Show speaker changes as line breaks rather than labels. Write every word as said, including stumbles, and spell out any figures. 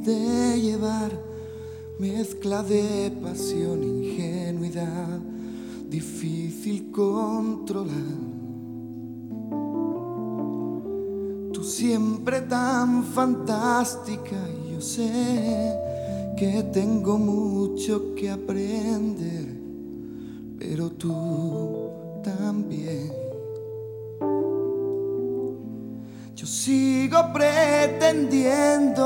de llevar, mezcla de pasión, ingenuidad, difícil controlar. Tú siempre tan fantástica y yo sé que tengo mucho que aprender, pero tú también. Yo sigo pretendiendo